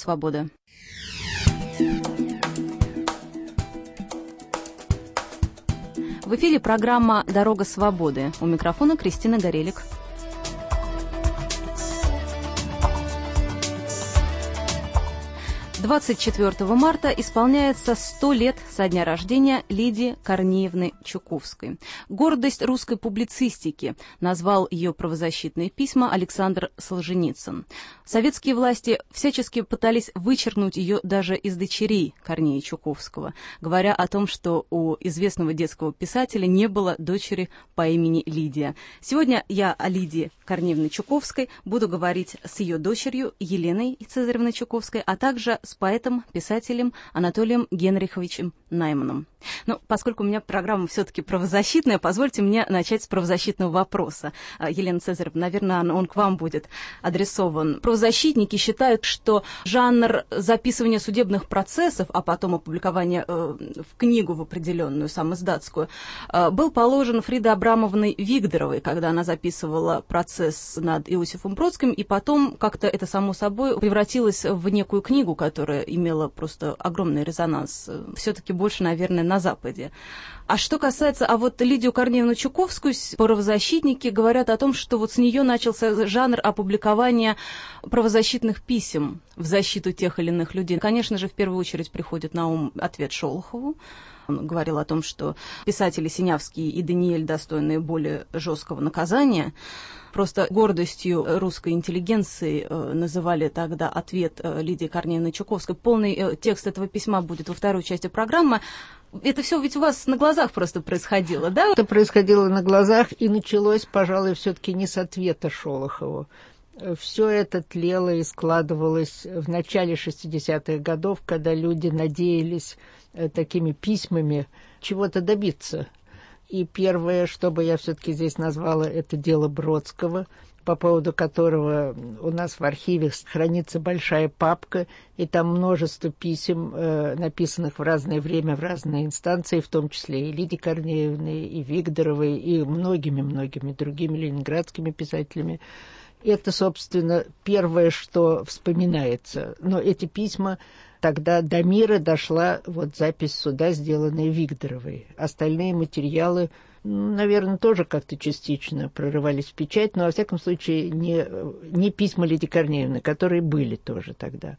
свободы». В эфире программа «Дорога свободы». У микрофона Кристина Горелик. 24 марта исполняется 100 лет со дня рождения Лидии Корнеевны Чуковской. Гордость русской публицистики, назвал ее правозащитные письма Александр Солженицын. Советские власти всячески пытались вычеркнуть ее даже из дочерей Корнея Чуковского, говоря о том, что у известного детского писателя не было дочери по имени Лидия. Сегодня я о Лидии Корнеевне Чуковской буду говорить с ее дочерью Еленой Цезаревной Чуковской, а также с поэтом, писателем Анатолием Генриховичем Найманом. Но поскольку у меня программа все-таки правозащитная, позвольте мне начать с правозащитного вопроса. Елена Цезаревна, наверное, он к вам будет адресован. Правозащитники считают, что жанр записывания судебных процессов, а потом опубликования в книгу в определенную, самоиздатскую, был положен Фридой Абрамовной Вигдоровой, когда она записывала процесс над Иосифом Бродским, и потом как-то это само собой превратилось в некую книгу, которая имела просто огромный резонанс. Все-таки больше, наверное, на Западе. А что касается, вот Лидию Корнеевну Чуковскую, правозащитники говорят о том, что вот с нее начался жанр опубликования правозащитных писем в защиту тех или иных людей. Конечно же, в первую очередь приходит на ум ответ Шолохову. Он говорил о том, что писатели Синявский и Даниэль достойны более жесткого наказания. Просто гордостью русской интеллигенции называли тогда ответ Лидии Корнеевны Чуковской. Полный текст этого письма будет во второй части программы. Это все ведь у вас на глазах просто происходило, да? Это происходило на глазах, и началось, пожалуй, все-таки не с ответа Шолохову. Все это тлело и складывалось в начале 60-х годов, когда люди надеялись такими письмами чего-то добиться. И первое, что бы я все-таки здесь назвала, это дело Бродского, по поводу которого у нас в архиве хранится большая папка, и там множество писем, написанных в разное время, в разные инстанции, в том числе и Лидии Корнеевны, и Вигдоровой, и многими-многими другими ленинградскими писателями. Это, собственно, первое, что вспоминается. Но эти письма... Тогда до мира дошла запись суда, сделанная Вигдоровой. Остальные материалы, наверное, тоже как-то частично прорывались в печать, но, во всяком случае, не письма Лидии Корнеевны, которые были тоже тогда.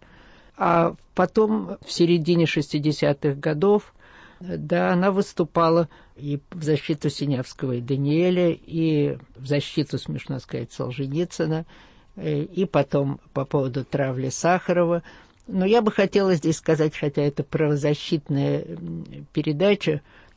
А потом, в середине 60-х годов, да, она выступала и в защиту Синявского и Даниэля, и в защиту, смешно сказать, Солженицына, и потом по поводу травли Сахарова. Но я бы хотела здесь сказать, хотя это правозащитная передача,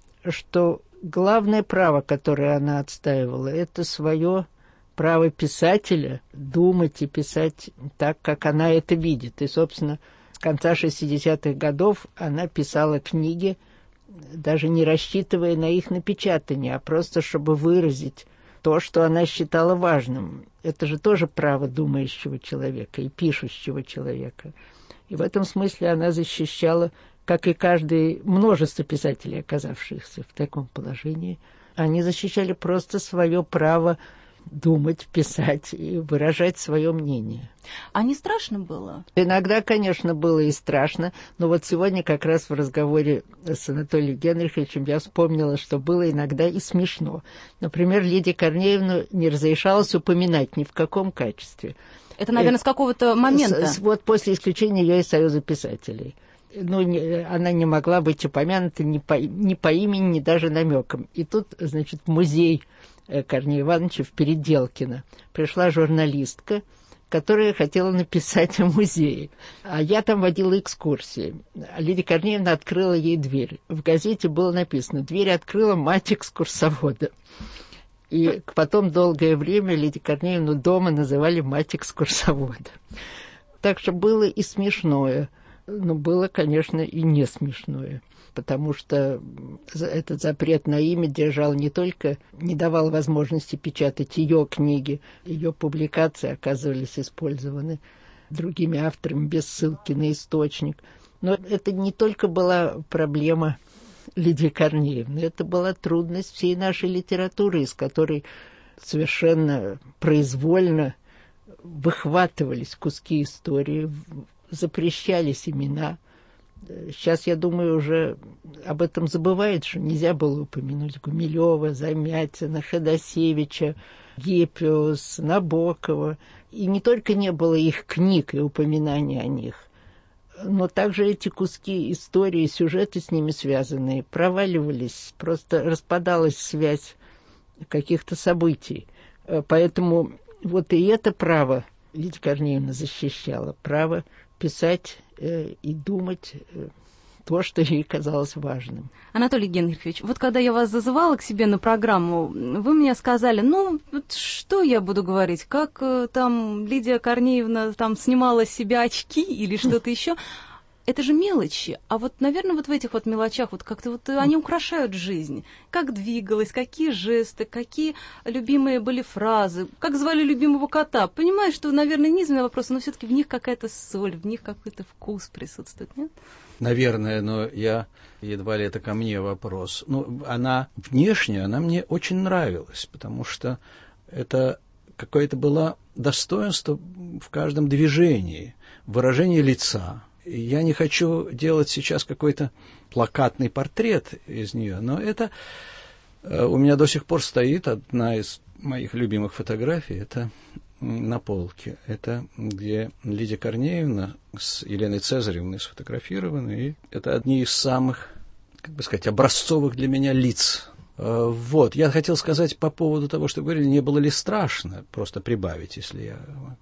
что главное право, которое она отстаивала, это свое право писателя думать и писать так, как она это видит. И, собственно, с конца 60-х годов она писала книги, даже не рассчитывая на их напечатание, а просто чтобы выразить то, что она считала важным. Это же тоже право думающего человека и пишущего человека. И в этом смысле она защищала, как и множество писателей, оказавшихся в таком положении, они защищали просто свое право думать, писать и выражать свое мнение. А не страшно было? Иногда, конечно, было и страшно, но вот сегодня как раз в разговоре с Анатолием Генриховичем я вспомнила, что было иногда и смешно. Например, Лидии Корнеевну не разрешалось упоминать ни в каком качестве. Это, наверное, с какого-то момента. Вот после исключения ее из Союза писателей. Она не могла быть упомянута ни по имени, ни даже намеком. И тут, значит, в музей Корнея Ивановича в Переделкино пришла журналистка, которая хотела написать о музее. А я там водила экскурсии. Лидия Корнеевна открыла ей дверь. В газете было написано: «Дверь открыла мать экскурсовода». И потом долгое время Лидию Корнеевну дома называли мать экскурсовода. Так что было и смешное, но было, конечно, и не смешное, потому что этот запрет на имя держал не давал возможности печатать ее книги, ее публикации оказывались использованы другими авторами без ссылки на источник. Но это не только была проблема Лидии Корнеевны, это была трудность всей нашей литературы, из которой совершенно произвольно выхватывались куски истории, запрещались имена. Сейчас, я думаю, уже об этом забывают, что нельзя было упомянуть Гумилева, Замятина, Ходосевича, Гиппиус, Набокова. И не только не было их книг и упоминаний о них, но также эти куски истории, сюжеты с ними связанные проваливались, просто распадалась связь каких-то событий. Поэтому вот и это право Лидия Корнеевна защищала, право писать и думать то, что ей казалось важным. Анатолий Генрихович, вот когда я вас зазывала к себе на программу, вы мне сказали, ну, вот что я буду говорить, как там Лидия Корнеевна там снимала с себя очки или что-то еще. Это же мелочи, а вот, наверное, вот в этих вот мелочах вот как-то вот они украшают жизнь. Как двигалась, какие жесты, какие любимые были фразы, как звали любимого кота. Понимаешь, что, наверное, низменные вопросы, но все-таки в них какая-то соль, в них какой-то вкус присутствует, нет? Наверное, но едва ли это ко мне вопрос. Ну, она внешне, она мне очень нравилась, потому что это какое-то было достоинство в каждом движении, выражение лица. Я не хочу делать сейчас какой-то плакатный портрет из нее, но это у меня до сих пор стоит одна из моих любимых фотографий, это на полке. Это где Лидия Корнеевна с Еленой Цезаревной сфотографированы, и это одни из самых, как бы сказать, образцовых для меня лиц. Вот, я хотел сказать по поводу того, что говорили, не было ли страшно, просто прибавить, если я...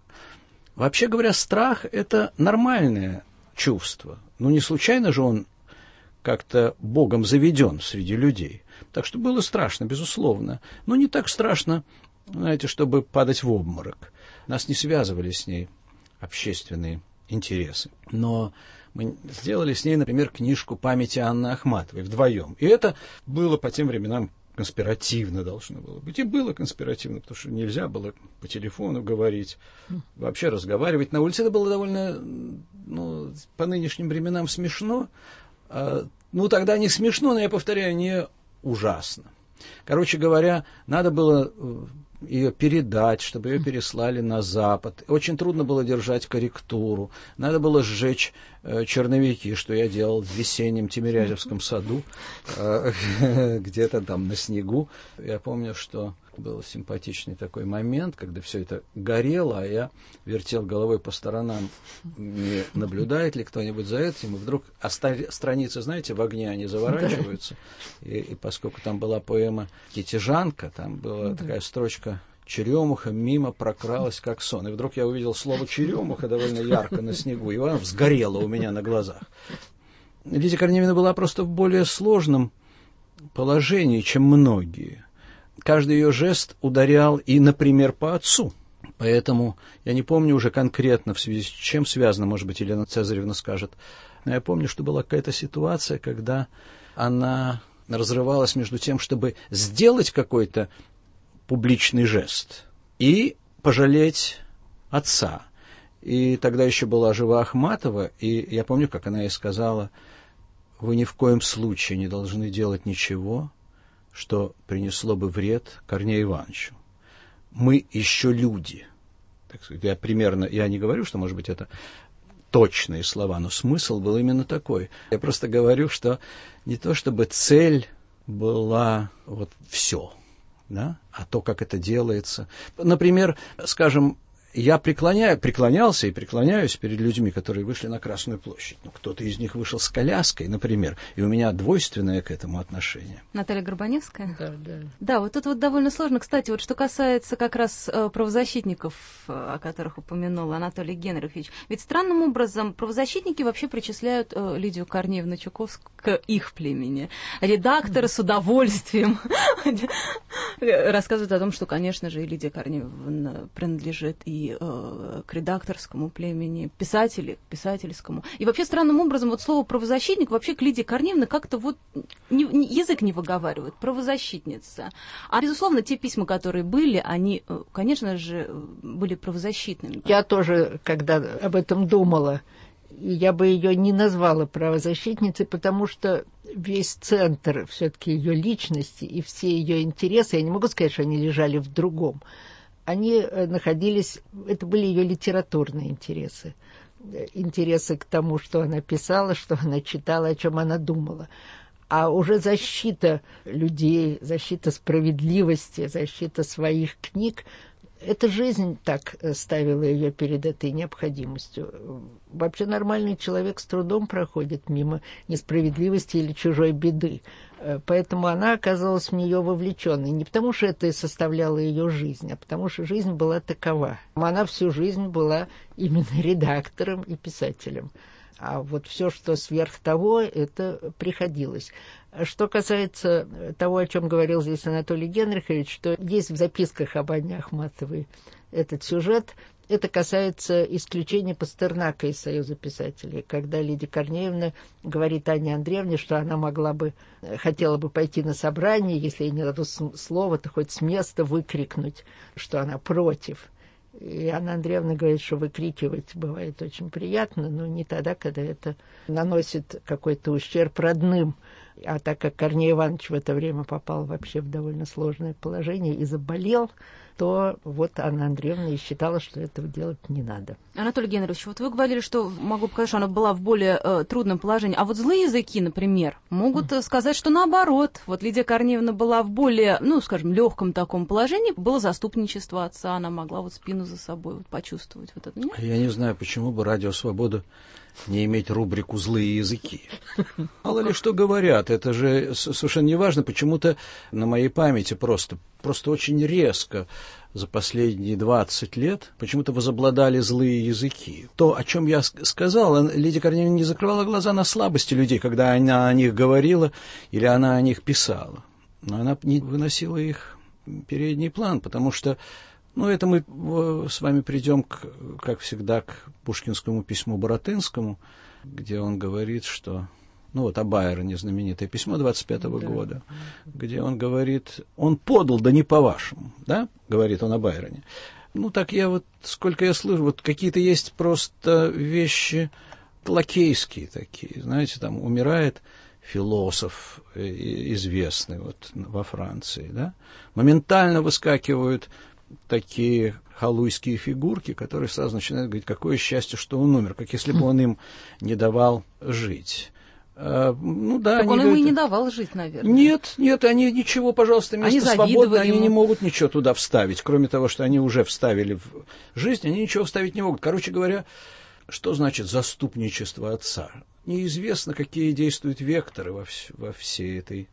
Вообще говоря, страх – это нормальное чувство. Ну, не случайно же он как-то Богом заведен среди людей. Так что было страшно, безусловно. Но не так страшно, знаете, чтобы падать в обморок. Нас не связывали с ней общественные интересы. Но мы сделали с ней, например, книжку памяти Анны Ахматовой вдвоем. И это было по тем временам конспиративно должно было быть. И было конспиративно, потому что нельзя было по телефону говорить, вообще разговаривать на улице. Это было довольно, ну, по нынешним временам смешно. Ну, тогда не смешно, но, я повторяю, не ужасно. Короче говоря, надо было ее передать, чтобы ее переслали на Запад. Очень трудно было держать корректуру. Надо было сжечь черновики, что я делал в весеннем Тимирязевском саду, где-то там на снегу. Я помню, что был симпатичный такой момент, когда все это горело, а я вертел головой по сторонам, не наблюдает ли кто-нибудь за этим, и вдруг страницы, знаете, в огне они заворачиваются, и поскольку там была поэма «Китежанка», там была такая строчка «Черемуха мимо прокралась, как сон». И вдруг я увидел слово «черемуха» довольно ярко на снегу, и она сгорела у меня на глазах. Лидия Корнеевна была просто в более сложном положении, чем многие. Каждый ее жест ударял и, например, по отцу. Поэтому я не помню уже конкретно, в связи с чем связано, может быть, Елена Цезаревна скажет. Но я помню, что была какая-то ситуация, когда она разрывалась между тем, чтобы сделать какой-то публичный жест и пожалеть отца. И тогда еще была жива Ахматова, и я помню, как она ей сказала: «Вы ни в коем случае не должны делать ничего, что принесло бы вред Корнею Ивановичу. Мы еще люди». Так сказать, я не говорю, что, может быть, это точные слова, но смысл был именно такой. Я просто говорю, что не то чтобы цель была вот все, да, а то, как это делается. Например, скажем, я преклонялся и преклоняюсь перед людьми, которые вышли на Красную площадь. Ну, кто-то из них вышел с коляской, например, и у меня двойственное к этому отношение. Наталья Горбаневская? Да, да. Да, вот тут вот довольно сложно. Кстати, вот что касается как раз правозащитников, о которых упомянул Анатолий Генрихович, ведь странным образом правозащитники вообще причисляют Лидию Корнеевну Чуковскую к их племени. Редакторы с удовольствием рассказывают о том, что, конечно же, и Лидия Корнеевна принадлежит и к редакторскому племени, писательскому. И вообще странным образом вот слово правозащитник вообще к Лидии Корнеевне как-то вот язык не выговаривает, правозащитница. А, безусловно, те письма, которые были, они, конечно же, были правозащитными. Я тоже, когда об этом думала, я бы ее не назвала правозащитницей, потому что весь центр все-таки ее личности и все ее интересы, я не могу сказать, что они лежали в другом. Они находились, это были ее литературные интересы. интересы к тому, что она писала, что она читала, о чем она думала. А уже защита людей, защита справедливости, защита своих книг, эта жизнь так ставила ее перед этой необходимостью. Вообще нормальный человек с трудом проходит мимо несправедливости или чужой беды. Поэтому она оказалась в нее вовлеченной. Не потому, что это и составляло ее жизнь, а потому, что жизнь была такова. Она всю жизнь была именно редактором и писателем. А вот все, что сверх того, это приходилось. Что касается того, о чем говорил здесь Анатолий Генрихович, что есть в записках об Анне Ахматовой этот сюжет, это касается исключения Пастернака из Союза писателей, когда Лидия Корнеевна говорит Анне Андреевне, что она хотела бы пойти на собрание, если ей не дадут слово, то хоть с места выкрикнуть, что она против. И Анна Андреевна говорит, что выкрикивать бывает очень приятно, но не тогда, когда это наносит какой-то ущерб родным. А так как Корней Иванович в это время попал вообще в довольно сложное положение и заболел, то вот Анна Андреевна и считала, что этого делать не надо. Анатолий Генрихович, вот вы говорили, что, могу показать, что она была в более трудном положении. А вот злые языки, например, могут сказать, что наоборот. Вот Лидия Корнеевна была в более, скажем, легком таком положении. Было заступничество отца, она могла вот спину за собой почувствовать. Вот это, нет? Я не знаю, почему бы Радио Свобода не иметь рубрику «Злые языки». Мало ли что говорят, это же совершенно не важно. Почему-то на моей памяти просто очень резко за последние 20 лет почему-то возобладали злые языки. То, о чем я сказал, Лидия Корнеевна не закрывала глаза на слабости людей, когда она о них говорила или она о них писала. Но она не выносила их в передний план, потому что это мы с вами придем, как всегда, к пушкинскому письму Баратынскому, где он говорит, что... о Байроне знаменитое письмо 25-го года, где он говорит, он подал, да не по-вашему, да, говорит он о Байроне. Так я сколько я слышу, какие-то есть просто вещи лакейские такие, знаете, там умирает философ известный во Франции, да, моментально выскакивают такие халуйские фигурки, которые сразу начинают говорить, какое счастье, что он умер, как если бы он им не давал жить. Так он ему и не давал жить, наверное. Нет, они ничего, пожалуйста, место свободное, они не могут ничего туда вставить, кроме того, что они уже вставили в жизнь, они ничего вставить не могут. Короче говоря, что значит заступничество отца? Неизвестно, какие действуют векторы во всей этой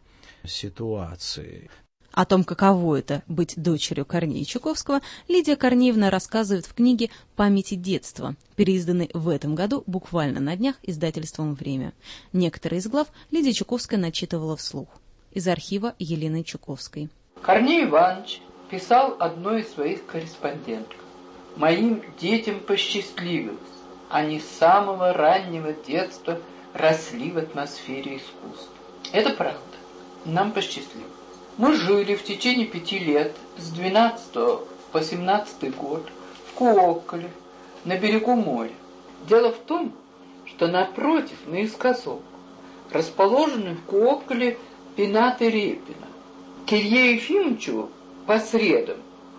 ситуации. О том, каково это — быть дочерью Корнея Чуковского, Лидия Корнеевна рассказывает в книге «Памяти детства», переизданной в этом году буквально на днях издательством «Время». Некоторые из глав Лидия Чуковская начитывала вслух. Из архива Елены Чуковской. Корней Иванович писал одной из своих корреспонденток: «Моим детям посчастливилось. Они с самого раннего детства росли в атмосфере искусства». Это правда. Нам посчастливилось. Мы жили в течение 5 лет, с 12 по 17 год, в Куокколе, на берегу моря. Дело в том, что напротив, наискосок, расположены в Куокколе пенаты Репина. К Илье Ефимовичу по средам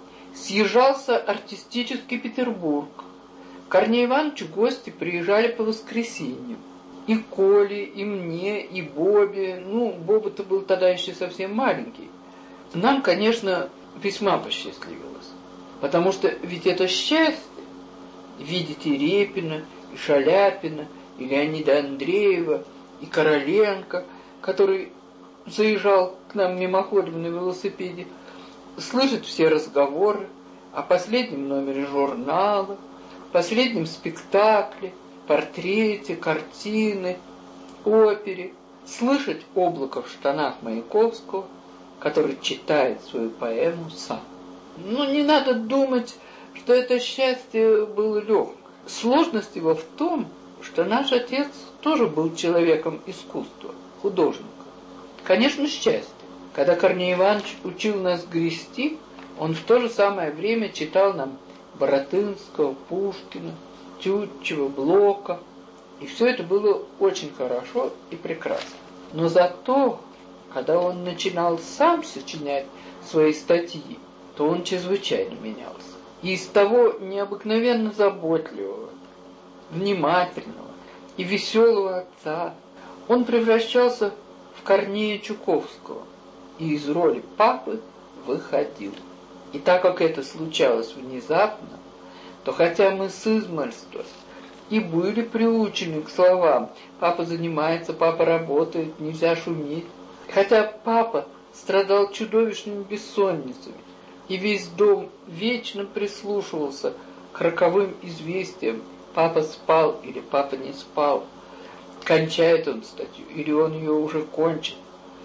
съезжался артистический Петербург. К Корнею Ивановичу гости приезжали по воскресеньям. И Коле, и мне, и Бобе. Боба-то был тогда еще совсем маленький. Нам, конечно, весьма посчастливилось. Потому что ведь это счастье видеть и Репина, и Шаляпина, и Леонида Андреева, и Короленко, который заезжал к нам мимоходом на велосипеде, слышать все разговоры о последнем номере журнала, последнем спектакле, портрете, картины, опере, слышать облако в штанах Маяковского, который читает свою поэму сам. Не надо думать, что это счастье было легким. Сложность его в том, что наш отец тоже был человеком искусства, художником. Конечно, счастье. Когда Корней Иванович учил нас грести, он в то же самое время читал нам Баратынского, Пушкина, Тютчева, Блока. И все это было очень хорошо и прекрасно. Но зато, когда он начинал сам сочинять свои статьи, то он чрезвычайно менялся. И из того необыкновенно заботливого, внимательного и веселого отца, он превращался в Корнея Чуковского и из роли папы выходил. И так как это случалось внезапно, то хотя мы с измальства и были приучены к словам «папа занимается, папа работает, нельзя шуметь», хотя папа страдал чудовищными бессонницами, и весь дом вечно прислушивался к роковым известиям «папа спал» или «папа не спал», кончает он статью или он ее уже кончит.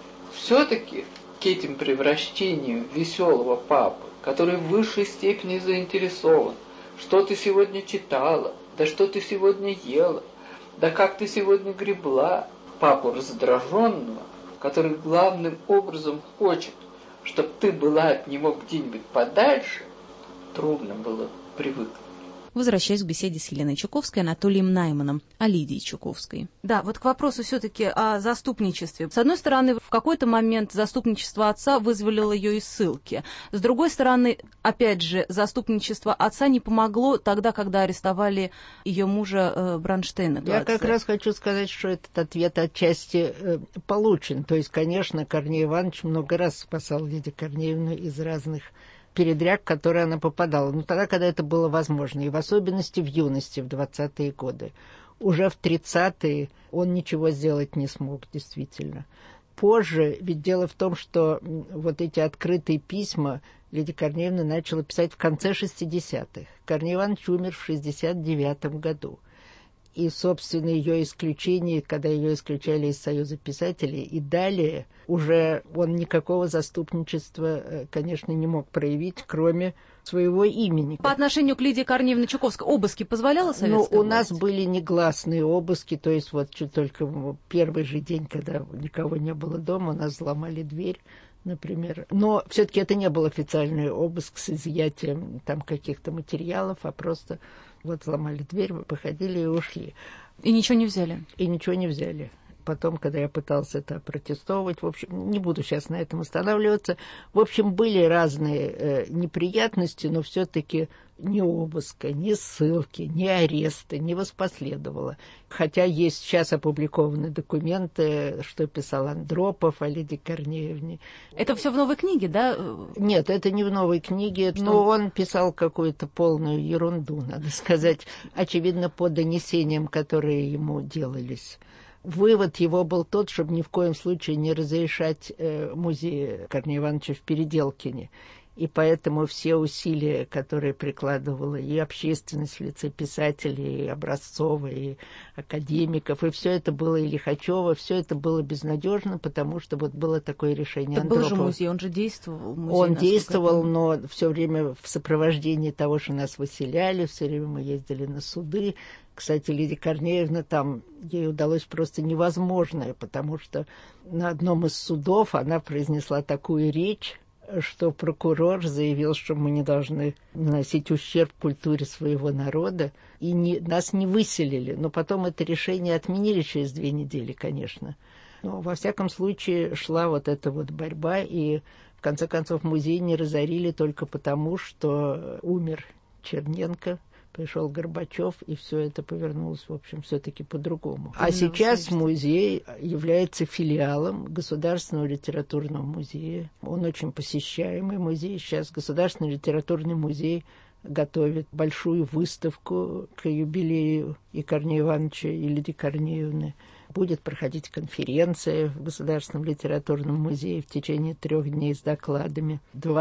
Все-таки к этим превращениям веселого папы, который в высшей степени заинтересован, что ты сегодня читала, да что ты сегодня ела, да как ты сегодня гребла, папу раздраженного, который главным образом хочет, чтобы ты была от него где-нибудь подальше, трудно было привыкнуть. Возвращаясь к беседе с Еленой Чуковской, Анатолием Найманом о Лидии Чуковской. Да, вот к вопросу все-таки о заступничестве. С одной стороны, в какой-то момент заступничество отца вызволило ее из ссылки. С другой стороны, опять же, заступничество отца не помогло тогда, когда арестовали ее мужа Бронштейна. Я как раз хочу сказать, что этот ответ отчасти получен. То есть, конечно, Корней Иванович много раз спасал Лидию Корнеевну из разных передряг, в которые она попадала. Но тогда, когда это было возможно, и в особенности в юности, в 20-е годы. Уже в 30-е он ничего сделать не смог, действительно. Позже, ведь дело в том, что вот эти открытые письма Лидия Корнеевна начала писать в конце 60-х. Корней Иванович умер в 69-м году. И, собственно, ее исключение, когда ее исключали из Союза писателей, и далее уже он никакого заступничества, конечно, не мог проявить, кроме своего имени. По отношению к Лидии Корнеевне Чуковской обыски позволяла советская власть? Ну, у нас были негласные обыски, то есть вот чуть только первый же день, когда никого не было дома, у нас взломали дверь, например. Но все-таки это не был официальный обыск с изъятием там каких-то материалов, а просто вот взломали дверь, мы походили и ушли. И ничего не взяли? И ничего не взяли. Потом, когда я пытался это протестовать, в общем, не буду сейчас на этом останавливаться, в общем, были разные неприятности, но все-таки ни обыска, ни ссылки, ни ареста не воспоследовало. Хотя есть сейчас опубликованы документы, что писал Андропов о Лидии Корнеевне. Это все в новой книге, да? Нет, это не в новой книге, но он писал какую-то полную ерунду, надо сказать, очевидно, по донесениям, которые ему делались. Вывод его был тот, чтобы ни в коем случае не разрешать музей Корнея Ивановича в Переделкине. И поэтому все усилия, которые прикладывала и общественность в лице писателей, и Образцова, и академиков, и все это было, и Лихачева, все это было безнадежно, потому что вот было такое решение Андропова. Это был же музей, он же действовал. Музей, он действовал, но все время в сопровождении того, что нас выселяли, все время мы ездили на суды. Кстати, Лидия Корнеевна там, ей удалось просто невозможное, потому что на одном из судов она произнесла такую речь, что прокурор заявил, что мы не должны наносить ущерб культуре своего народа, и нас не выселили. Но потом это решение отменили через 2 недели, конечно. Но, во всяком случае, шла вот эта вот борьба, и, в конце концов, музей не разорили только потому, что умер Черненко, пришел Горбачев, и все это повернулось, в общем, все-таки по-другому. А сейчас музей является филиалом Государственного литературного музея. Он очень посещаемый музей. Сейчас Государственный литературный музей готовит большую выставку к юбилею и Корнея Ивановича, и Лидии Корнеевны. Будет проходить конференция в Государственном литературном музее в течение 3 дней с докладами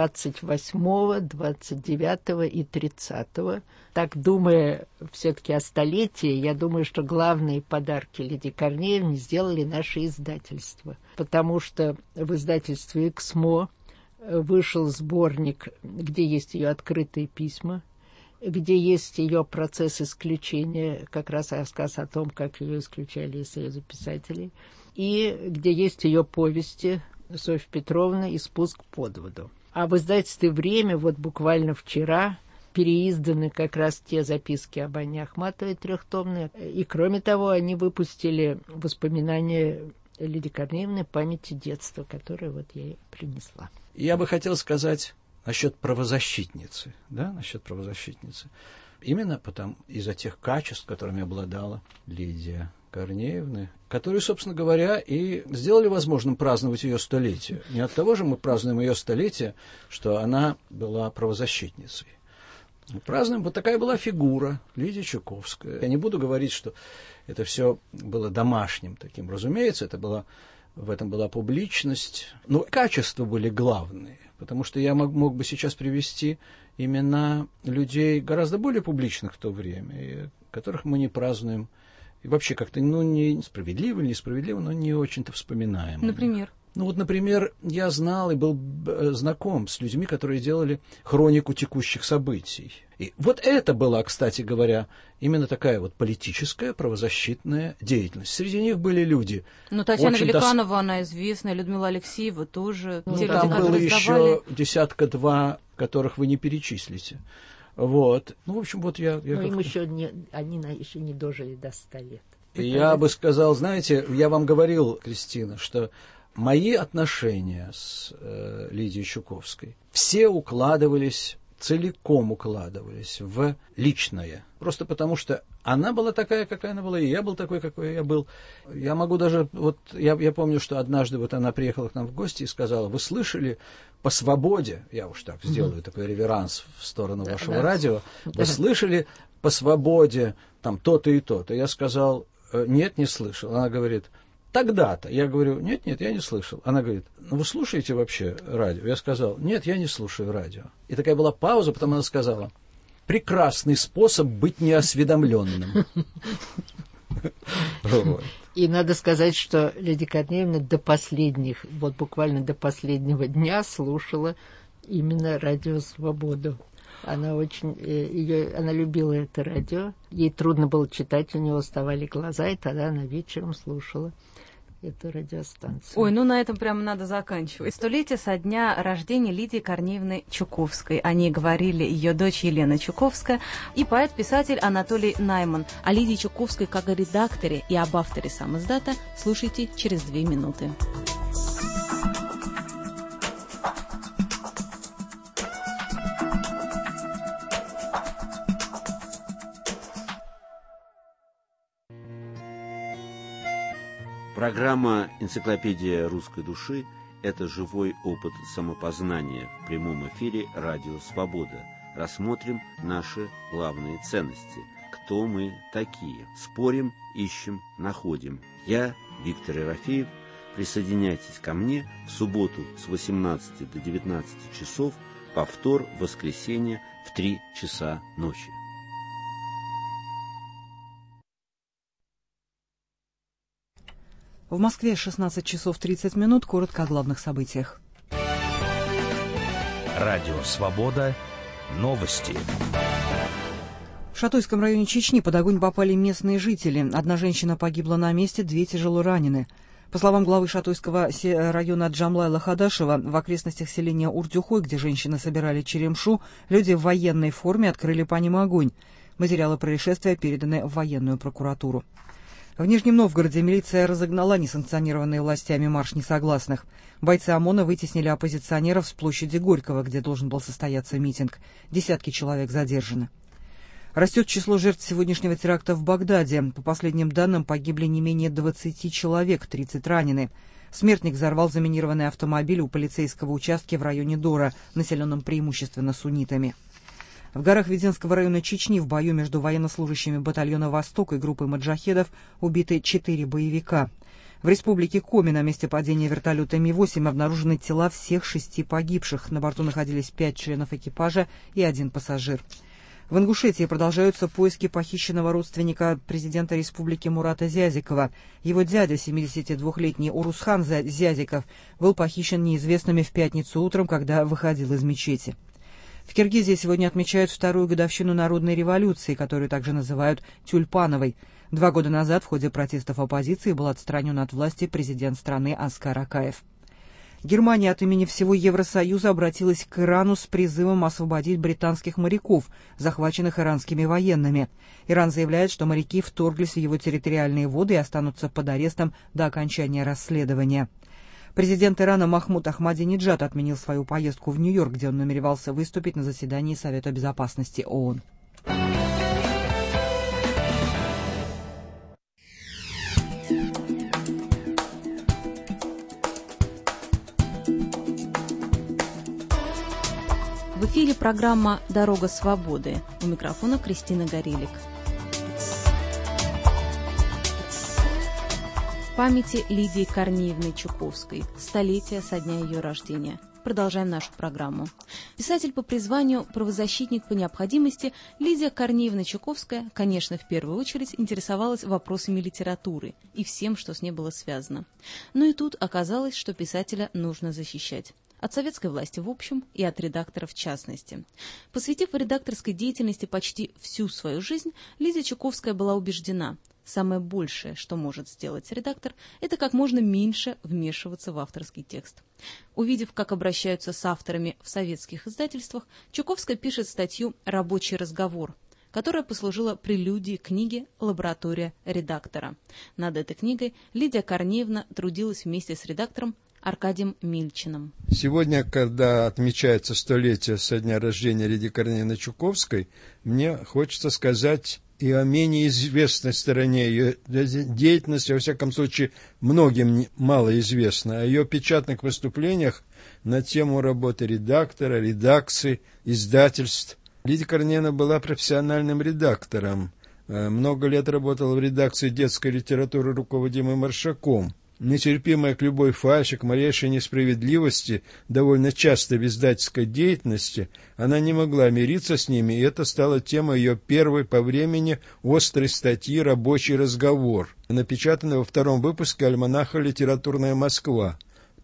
28, 29 и 30. Так, думая все-таки о столетии, я думаю, что главные подарки Лидии Корнеевне сделали наши издательства. Потому что в издательстве «Эксмо» вышел сборник, где есть ее открытые письма, где есть ее процесс исключения, как раз рассказ о том, как ее исключали из Союза писателей, и где есть ее повести Софьи Петровны «И спуск под воду». А в издательстве «Время» вот буквально вчера переизданы как раз те записки об Анне Ахматовой 3-томные, и кроме того они выпустили воспоминания Лидии Корнеевны «Памяти детства», которые вот я ей принесла. Я бы хотел сказать насчет правозащитницы, да, насчет правозащитницы. Именно из-за тех качеств, которыми обладала Лидия Корнеевна, которые, собственно говоря, и сделали возможным праздновать ее столетие. Не от того же мы празднуем ее столетие, что она была правозащитницей. Мы празднуем, вот такая была фигура Лидия Чуковская. Я не буду говорить, что это все было домашним таким. Разумеется, в этом была публичность, но качества были главные, потому что я мог бы сейчас привести имена людей гораздо более публичных в то время, и которых мы не празднуем, и вообще как-то, несправедливо, но не очень-то вспоминаем. Например? Например, я знал и был знаком с людьми, которые делали хронику текущих событий. И вот это была, кстати говоря, именно такая вот политическая правозащитная деятельность. Среди них были люди... Татьяна Великанова, она известная, Людмила Алексеева тоже. Там было еще десятка-два, которых вы не перечислите. Вот. В общем, вот я им они еще не дожили до 100 лет. Я бы сказал, знаете, я вам говорил, Кристина, что мои отношения с Лидией Чуковской все целиком укладывались в личное. Просто потому, что она была такая, какая она была, и я был такой, какой я был. Я могу даже... Я помню, что однажды она приехала к нам в гости и сказала: вы слышали по свободе, я уж так сделаю такой реверанс в сторону вашего радио, вы слышали по свободе там то-то и то-то? Я сказал: нет, не слышал. Она говорит: тогда-то. Я говорю: нет, я не слышал. Она говорит: вы слушаете вообще радио? Я сказал: нет, я не слушаю радио. И такая была пауза, потом она сказала: прекрасный способ быть неосведомленным. И надо сказать, что Лидия Корнеевна буквально до последнего дня слушала именно радио «Свободу». Она она любила это радио. Ей трудно было читать, у нее уставали глаза, и тогда она вечером слушала эту радиостанцию. Ой, на этом прямо надо заканчивать. 100-летие со дня рождения Лидии Корнеевны Чуковской. О ней говорили ее дочь Елена Чуковская и поэт-писатель Анатолий Найман. О Лидии Чуковской как о редакторе и об авторе самиздата слушайте через 2 минуты. Программа «Энциклопедия русской души» – это живой опыт самопознания в прямом эфире «Радио Свобода». Рассмотрим наши главные ценности. Кто мы такие? Спорим, ищем, находим. Я, Виктор Ерофеев. Присоединяйтесь ко мне в субботу с 18 до 19 часов, повтор в воскресенье в 3 часа ночи. В Москве 16 часов 30 минут. Коротко о главных событиях. Радио «Свобода». Новости. В Шатойском районе Чечни под огонь попали местные жители. Одна женщина погибла на месте, 2 тяжело ранены. По словам главы Шатойского района Джамлайла Хадашева, в окрестностях селения Урдюхой, где женщины собирали черемшу, люди в военной форме открыли по ним огонь. Материалы происшествия переданы в военную прокуратуру. В Нижнем Новгороде милиция разогнала несанкционированный властями марш несогласных. Бойцы ОМОНа вытеснили оппозиционеров с площади Горького, где должен был состояться митинг. Десятки человек задержаны. Растет число жертв сегодняшнего теракта в Багдаде. По последним данным, погибли не менее 20 человек, 30 ранены. Смертник взорвал заминированный автомобиль у полицейского участка в районе Дора, населенном преимущественно суннитами. В горах Веденского района Чечни в бою между военнослужащими батальона «Восток» и группой маджахедов убиты 4 боевика. В республике Коми на месте падения вертолета Ми-8 обнаружены тела всех 6 погибших. На борту находились 5 членов экипажа и 1 пассажир. В Ингушетии продолжаются поиски похищенного родственника президента республики Мурата Зязикова. Его дядя, 72-летний Урусхан Зязиков, был похищен неизвестными в пятницу утром, когда выходил из мечети. В Киргизии сегодня отмечают 2-ю годовщину народной революции, которую также называют «Тюльпановой». 2 года назад в ходе протестов оппозиции был отстранен от власти президент страны Аскар Акаев. Германия от имени всего Евросоюза обратилась к Ирану с призывом освободить британских моряков, захваченных иранскими военными. Иран заявляет, что моряки вторглись в его территориальные воды и останутся под арестом до окончания расследования. Президент Ирана Махмуд Ахмадинеджад отменил свою поездку в Нью-Йорк, где он намеревался выступить на заседании Совета безопасности ООН. эфире программа «Дорога свободы». У микрофона Кристина Горелик. В памяти Лидии Корнеевны Чуковской. Столетие со дня ее рождения. Продолжаем нашу программу. Писатель по призванию, правозащитник по необходимости, Лидия Корнеевна Чуковская, конечно, в первую очередь интересовалась вопросами литературы и всем, что с ней было связано. Но и тут оказалось, что писателя нужно защищать. От советской власти в общем и от редактора в частности. Посвятив редакторской деятельности почти всю свою жизнь, Лидия Чуковская была убеждена, самое большее, что может сделать редактор, это как можно меньше вмешиваться в авторский текст. Увидев, как обращаются с авторами в советских издательствах, Чуковская пишет статью «Рабочий разговор», которая послужила прелюдией к книге «Лаборатория редактора». Над этой книгой Лидия Корнеевна трудилась вместе с редактором Аркадием Мильчиным. Сегодня, когда отмечается столетие со дня рождения Лидии Корнеевны Чуковской, мне хочется сказать и о менее известной стороне ее деятельности, во всяком случае, многим мало известно, о ее печатных выступлениях на тему работы редактора, редакций, издательств. Лидия Корнеевна была профессиональным редактором. Много лет работала в редакции детской литературы, руководимой Маршаком. Нетерпимая к любой фальши, к малейшей несправедливости, довольно часто в издательской деятельности, она не могла мириться с ними, и это стало темой ее первой по времени острой статьи «Рабочий разговор», напечатанной во втором выпуске альманаха «Литературная Москва» в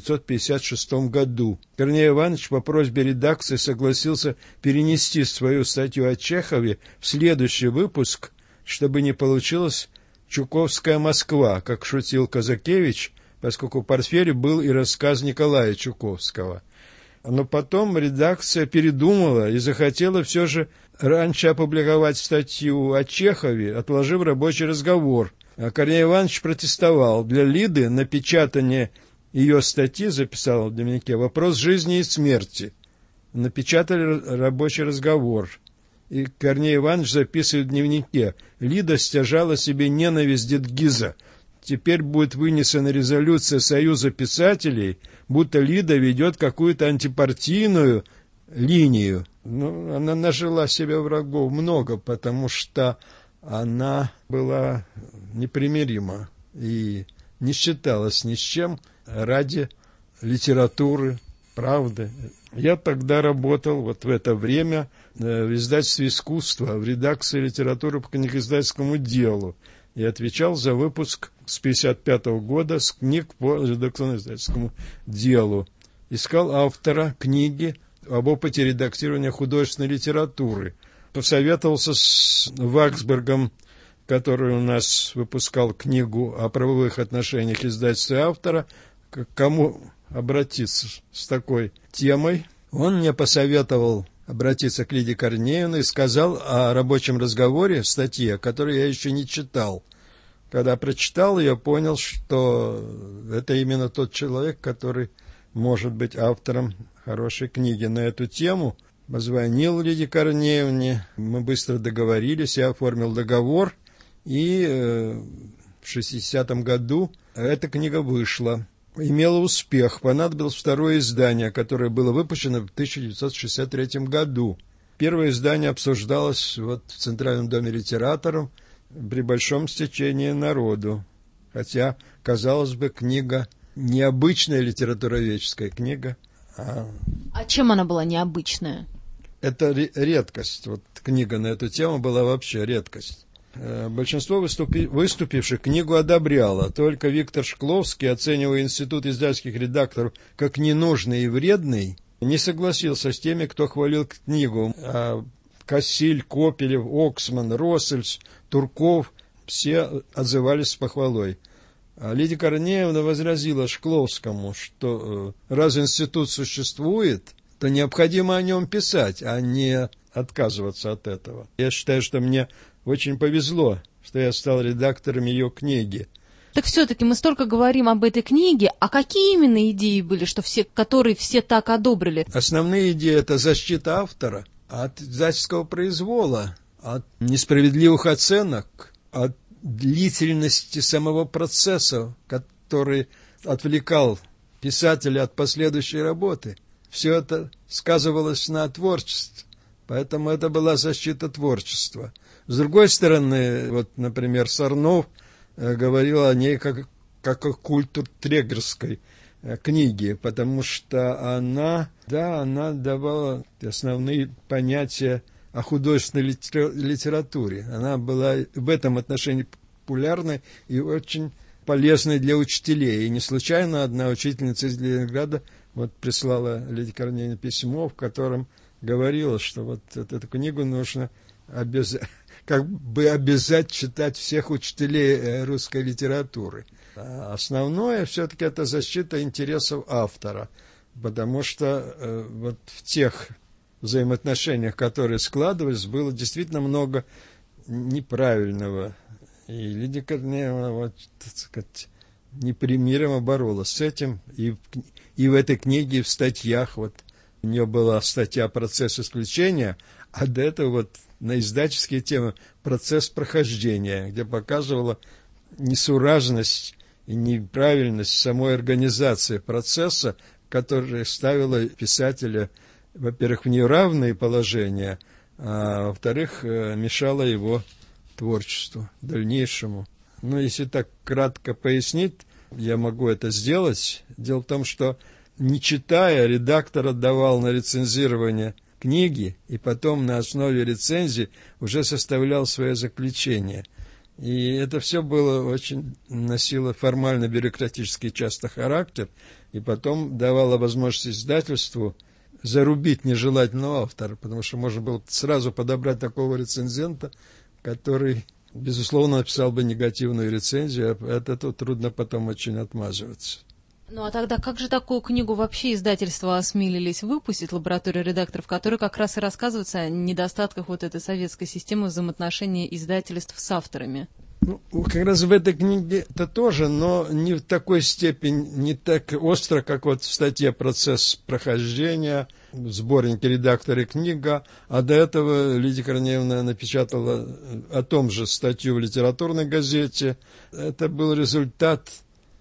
1956 году. Корней Иванович по просьбе редакции согласился перенести свою статью о Чехове в следующий выпуск, чтобы не получилось «Чуковская Москва», как шутил Казакевич, поскольку в портфеле был и рассказ Николая Чуковского. Но потом редакция передумала и захотела все же раньше опубликовать статью о Чехове, отложив «Рабочий разговор». А Корней Иванович протестовал. Для Лиды напечатание ее статьи, записал в дневнике, «Вопрос жизни и смерти». Напечатали «Рабочий разговор». И Корней Иванович записывает в дневнике: «Лида стяжала себе ненависть Дедгиза. Теперь будет вынесена резолюция Союза писателей, будто Лида ведет какую-то антипартийную линию». Ну, она нажила себе врагов много, потому что она была непримирима и не считалась ни с чем ради литературы, правды. Я тогда работал вот в это время в издательстве «Искусство», в редакции литературы по книгоиздательскому делу, и отвечал за выпуск с 1955 года с книг по редакционно-издательскому делу. Искал автора книги об опыте редактирования художественной литературы. Посоветовался с Ваксбергом, который у нас выпускал книгу о правовых отношениях издательства и автора, к кому обратиться с такой темой. Он мне посоветовал обратиться к Лидии Корнеевне и сказал о рабочем разговоре, статье, которую я еще не читал. Когда прочитал, я понял, что это именно тот человек, который может быть автором хорошей книги на эту тему. Позвонил Лидии Корнеевне, мы быстро договорились, я оформил договор, и в 60-м году эта книга вышла. Имела успех, понадобилось второе издание, которое было выпущено в 1963 году. Первое издание обсуждалось вот в Центральном доме литераторов при большом стечении народу. Хотя, казалось бы, книга необычная, литературоведческая книга. А чем она была необычная? Это редкость. Вот книга на эту тему была вообще редкость. Большинство выступивших книгу одобряло. Только Виктор Шкловский, оценивая институт издательских редакторов как ненужный и вредный, не согласился с теми, кто хвалил книгу. Кассиль, Копелев, Оксман, Россельс, Турков – все отзывались с похвалой. А Лидия Корнеевна возразила Шкловскому, что раз институт существует, то необходимо о нем писать, а не отказываться от этого. Я считаю, что мне очень повезло, что я стал редактором ее книги. Так все-таки мы столько говорим об этой книге, а какие именно идеи были, которые все так одобрили? Основные идеи – это защита автора от издательского произвола, от несправедливых оценок, от длительности самого процесса, который отвлекал писателя от последующей работы. все это сказывалось на творчестве. Поэтому это была защита творчества. С другой стороны, вот, например, Сорнов говорил о ней как о культуртрегерской книге, потому что она давала основные понятия о художественной литературе. Она была в этом отношении популярной и очень полезной для учителей. И не случайно одна учительница из Ленинграда вот прислала Лидии Корнеевне письмо, в котором говорила, что вот эту книгу нужно обязать читать всех учителей русской литературы. А основное все-таки это защита интересов автора, потому что вот в тех взаимоотношениях, которые складывались, было действительно много неправильного. И Лидия Корнеевна, вот, так сказать, непримиримо боролась с этим. И в этой книге, и в статьях, вот, у нее была статья «Процесс исключения», а до этого вот на издательские темы «Процесс прохождения», где показывала несуразность и неправильность самой организации процесса, которая ставила писателя, во-первых, в неравные положения, а во-вторых, мешала его творчеству дальнейшему. Ну, если так кратко пояснить, я могу это сделать. Дело в том, что, не читая, редактор отдавал на рецензирование книги, и потом на основе рецензий уже составлял свое заключение. И это все было очень, носило формально-бюрократический часто характер, и потом давало возможность издательству зарубить нежелательного автора, потому что можно было сразу подобрать такого рецензента, который, безусловно, написал бы негативную рецензию, а от этого трудно потом очень отмазываться. Ну а тогда как же такую книгу вообще издательства осмелились выпустить, лаборатория редакторов, в которой как раз и рассказывается о недостатках вот этой советской системы взаимоотношений издательств с авторами? Ну, как раз в этой книге это тоже, но не в такой степени, не так остро, как вот в статье «Процесс прохождения», в сборнике «Редактор и книга», а до этого Лидия Корнеевна напечатала о том же статью в литературной газете. Это был результат,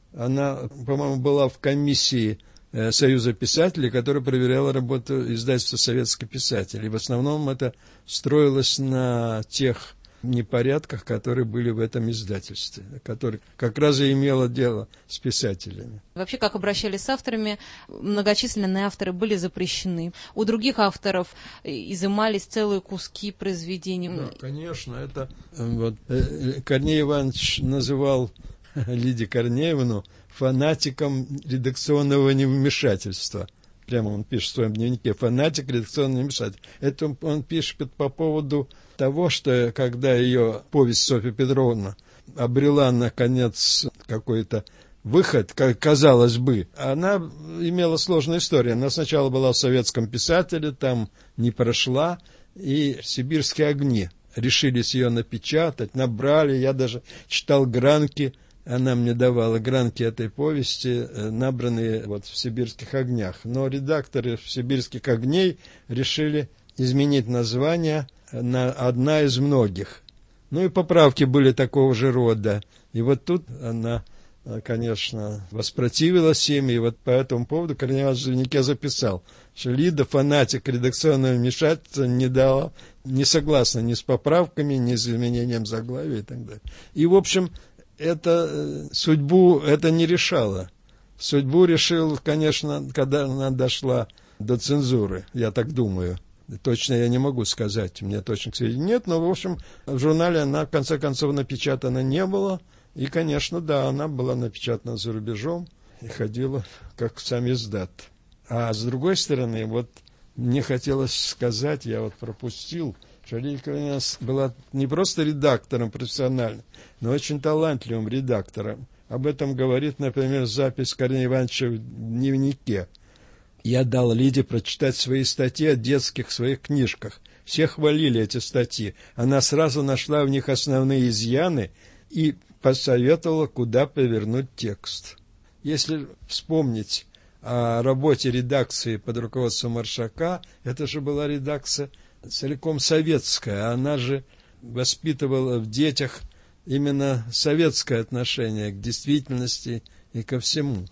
она, по-моему, была в комиссии Союза писателей, которая проверяла работу издательства «Советских писателей». В основном это строилось на тех непорядках, которые были в этом издательстве, которые как раз и имело дело с писателями. Вообще, как обращались с авторами, многочисленные авторы были запрещены. У других авторов изымались целые куски произведений. Да, конечно, это вот Корней Иванович называл Лидию Корнеевну фанатиком редакционного невмешательства. Прямо он пишет в своем дневнике: фанатик редакционного невмешательства. Это он пишет по поводу того, что когда ее повесть Софья Петровна обрела, наконец, какой-то выход, как казалось бы, она имела сложную историю. Она сначала была в «Советском писателе», там не прошла, и «Сибирские огни» решились ее напечатать, набрали, я даже читал гранки, она мне давала гранки этой повести, набранные вот в «Сибирских огнях». Но редакторы «Сибирских огней» решили изменить название на «Одна из многих». Ну и поправки были такого же рода. И вот тут она, конечно, воспротивилась им, и вот по этому поводу Корней Иванович в дневнике записал, что Лида, фанатик редакционного вмешательства, не согласна ни с поправками, ни с изменением заглавия и так далее. И, в общем, судьбу это не решало. Судьбу решил, конечно, когда она дошла до цензуры, я так думаю. Точно я не могу сказать, у меня точных сведений нет, но, в общем, в журнале она, в конце концов, напечатана не была. И, конечно, да, она была напечатана за рубежом и ходила как сам издат. А с другой стороны, вот мне хотелось сказать, я вот пропустил, что Лидия Корнеевна была не просто редактором профессиональным, но очень талантливым редактором. Об этом говорит, например, запись Корнея Ивановича в дневнике. Я дал Лиде прочитать свои статьи о детских своих книжках. Все хвалили эти статьи. Она сразу нашла в них основные изъяны и посоветовала, куда повернуть текст. Если вспомнить о работе редакции под руководством Маршака, это же была редакция целиком советская. Она же воспитывала в детях именно советское отношение к действительности и ко всему.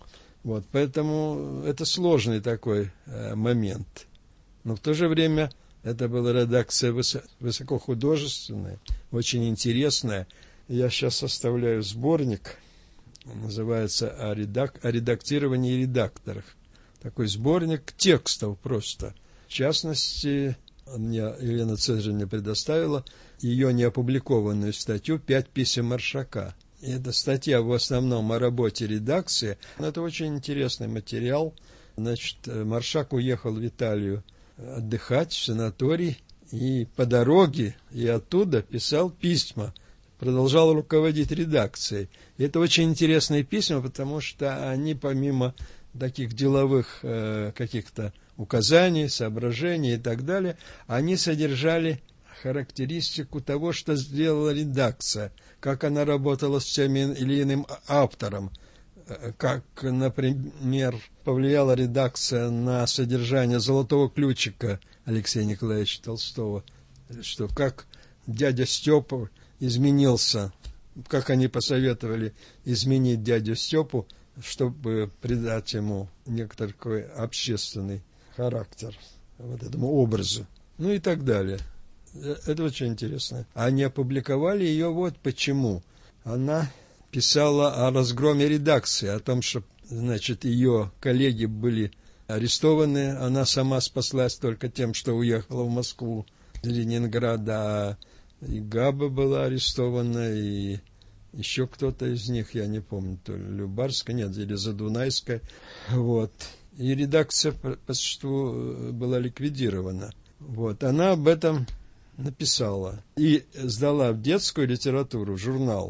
Вот, поэтому это сложный такой момент. Но в то же время это была редакция высокохудожественная, очень интересная. Я сейчас составляю сборник, называется «О редактировании и редакторах». Такой сборник текстов просто. В частности, мне Елена Цезаревна предоставила ее неопубликованную статью «5 писем Маршака». И эта статья в основном о работе редакции. Это очень интересный материал. Значит, Маршак уехал в Италию отдыхать в санаторий, и по дороге и оттуда писал письма, продолжал руководить редакцией. И это очень интересные письма, потому что они, помимо таких деловых каких-то указаний, соображений и так далее, они содержали характеристику того, что сделала редакция, как она работала с тем или иным автором, как, например, повлияла редакция на содержание «Золотого ключика» Алексея Николаевича Толстого, что как дядя Степа изменился, как они посоветовали изменить дядю Степу, чтобы придать ему некоторый такой общественный характер, вот этому образу, ну и так далее. Это очень интересно. Они опубликовали ее вот почему. Она писала о разгроме редакции, о том, что, значит, ее коллеги были арестованы, она сама спаслась только тем, что уехала в Москву из Ленинграда, и Габа была арестована, и еще кто-то из них, я не помню, то ли Любарская, нет, или Задунайская, вот. И редакция по существу была ликвидирована. Вот. Она об этом написала и сдала в детскую литературу, в журнал.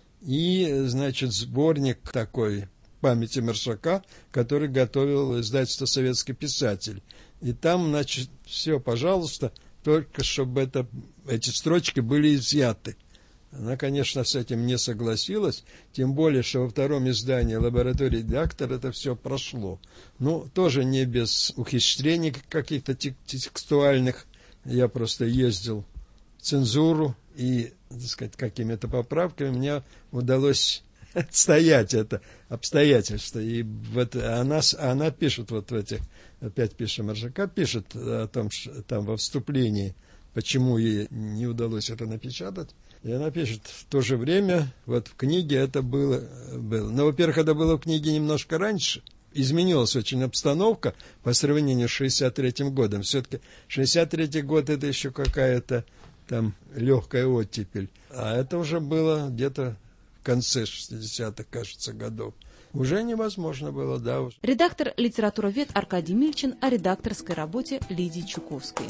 И, значит, сборник такой памяти Маршака, который готовил издательство «Советский писатель». И там, значит, все, пожалуйста, только чтобы эти строчки были изъяты. Она, конечно, с этим не согласилась, тем более, что во втором издании «Лаборатории редактор» это все прошло. Ну, тоже не без ухищрений каких-то текстуальных. Я просто ездил в цензуру, и, так сказать, какими-то поправками мне удалось отстоять это обстоятельство. И вот она пишет вот в этих, опять пишет Маршака, пишет о том, что там во вступлении, почему ей не удалось это напечатать. И она пишет, в то же время, вот в книге это было. Но, во-первых, это было в книге немножко раньше. Изменилась очень обстановка по сравнению с 1963 годом. Все-таки 1963 год это еще какая-то там легкая оттепель. А это уже было где-то в конце 60-х, кажется, годов. Уже невозможно было, да. Редактор литературовед Аркадий Мильчин о редакторской работе Лидии Чуковской.